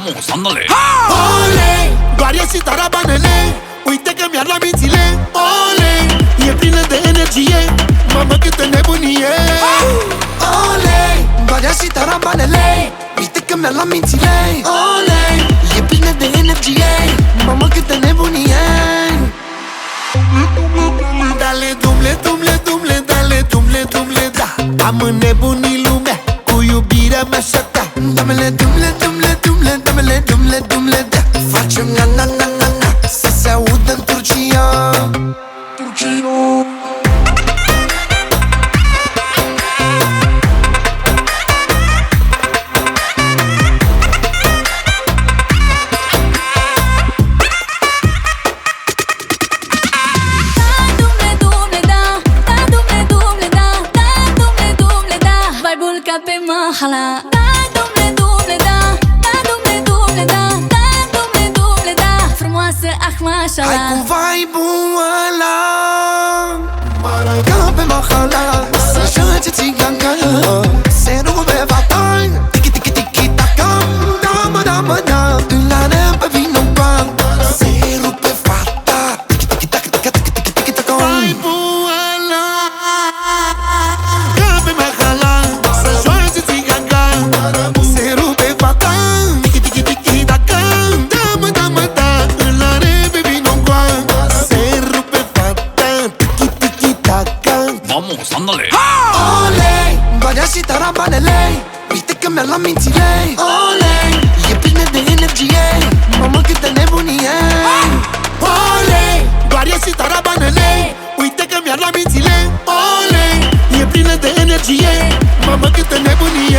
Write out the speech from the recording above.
Vamos, ándale. Ole, doar e și tarabanele. Uite că mi-ar la mințile. Ole, e plină de energie. Mamă câtă nebunie. Ole, doar e și tarabanele. Uite că mi-ar la mințile. Ole, e plină de energie. Mamă câtă nebunie. Dale dumle, dumle, dumle, dale dumle, dumle, da. Am înnebunit lumea cu iubirea mea și a ta. Damele dumle, dumle, dumle, damele dumle, dumle, da. Facem na na na na na să se audă în Turcia. Pe mahala, da, dumle, dumle, da, da, dumle, dumle, da, da, dumle, dumle, da, frumoasă, ah, mașala. Hai cu vibe-ul ăla, ca pe mahala, să joace țigancă, se rupe fata, tiki tiki tiki taka, da mă, da mă, da, îl are pe vino ban, se rupe fata, tiki tiki taka taka tiki tiki tiki taka. Vibe-ul ăla, ca pe mahala. Vamos, ándale. Ole, barea și tarabanele. Uite că mi-ar la mințile. Ole, e plină de energie. Mamă câtă nebunie. Ole, barea și tarabanele. Uite că mi-ar la mințile. Ole, e plină de energie. Mamă câtă nebunie.